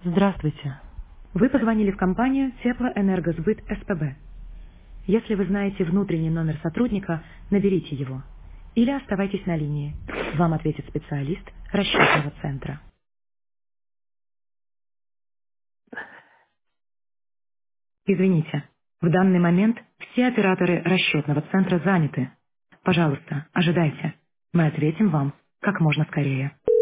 Здравствуйте. Вы позвонили в компанию Теплоэнергосбыт СПБ. Если вы знаете внутренний номер сотрудника, наберите его. Или оставайтесь на линии. Вам ответит специалист расчетного центра. Извините, в данный момент все операторы расчетного центра заняты. Пожалуйста, ожидайте. Мы ответим вам как можно скорее.